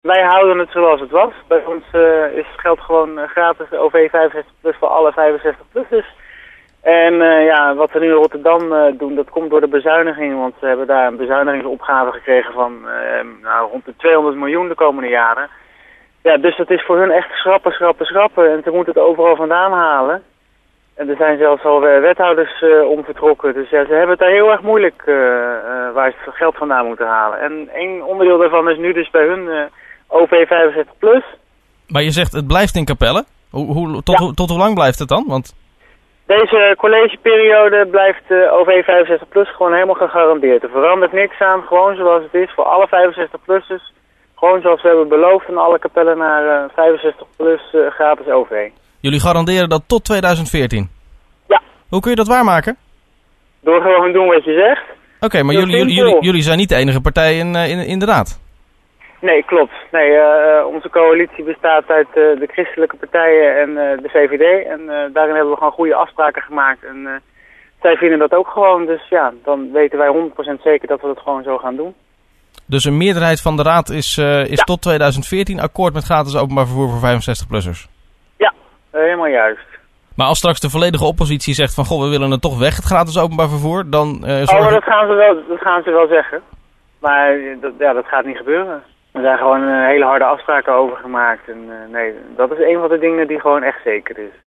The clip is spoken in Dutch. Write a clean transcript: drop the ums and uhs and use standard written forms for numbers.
Wij houden het zoals het was. Bij ons geldt gewoon gratis OV 65 plus voor alle 65-plussers. En wat we nu in Rotterdam doen, dat komt door de bezuiniging. Want we hebben daar een bezuinigingsopgave gekregen van rond de 200 miljoen de komende jaren. Ja, dus dat is voor hun echt schrappen. En ze moeten het overal vandaan halen. En er zijn zelfs al wethouders om vertrokken. Dus ja, ze hebben het daar heel erg moeilijk waar ze geld vandaan moeten halen. En één onderdeel daarvan is nu dus bij hun OV 65 plus. Maar je zegt het blijft in Capelle. Tot hoe lang blijft het dan? Want... Deze collegeperiode blijft OV 65 plus gewoon helemaal gegarandeerd. Er verandert niks aan, gewoon zoals het is voor alle 65-plussers. Gewoon zoals we hebben beloofd aan alle Capellenaren 65 plus gratis OV. Jullie garanderen dat tot 2014? Ja. Hoe kun je dat waarmaken? Door gewoon doen wat je zegt. Oké, maar jullie zijn niet de enige partij in de raad? Nee, klopt. Nee, onze coalitie bestaat uit de christelijke partijen en de VVD. En daarin hebben we gewoon goede afspraken gemaakt. En zij vinden dat ook gewoon. Dus ja, dan weten wij 100% zeker dat we dat gewoon zo gaan doen. Dus een meerderheid van de raad is tot 2014 akkoord met gratis openbaar vervoer voor 65-plussers? Ja, helemaal juist. Maar als straks de volledige oppositie zegt van... goh, we willen het toch weg, het gratis openbaar vervoer, dan... maar dat gaan ze wel zeggen. Maar dat gaat niet gebeuren. Er zijn gewoon hele harde afspraken over gemaakt. En nee, dat is een van de dingen die gewoon echt zeker is.